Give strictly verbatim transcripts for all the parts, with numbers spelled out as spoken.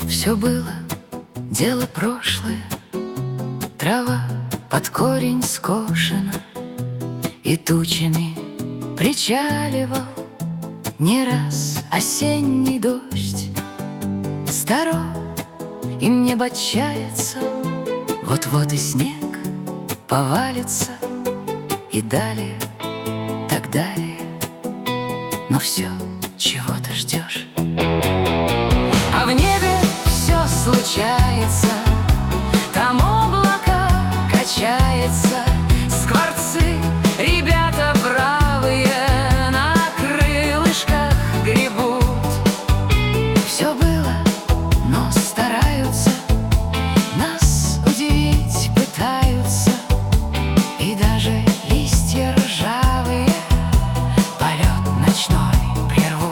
Все было дело прошлое, трава под корень скошена, и тучами причаливал не раз осенний дождь. Старо им небо чается, вот-вот и снег повалится, и далее, так далее. Но все, чего ты ждешь? А в небе все случается, там облако качается, скворцы, ребята бравые, на крылышках гребут. Все было, но стараются, нас удивить пытаются, и даже листья ржавые полет ночной прервут.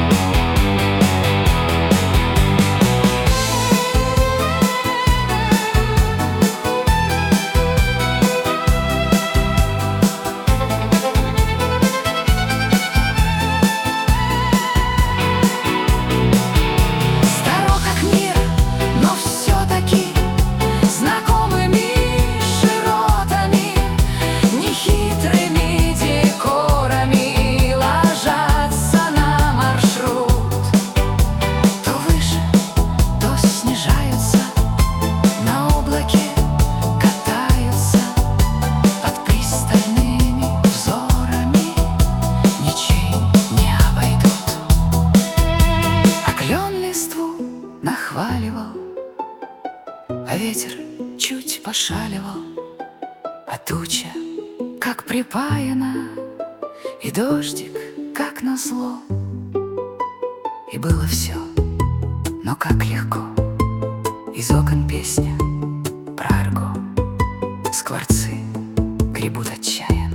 Нахваливал, а ветер чуть пошаливал, а туча как припаяна, и дождик как назло. И было все, но как легко. Из окон песня про арго, скворцы гребут отчаянно.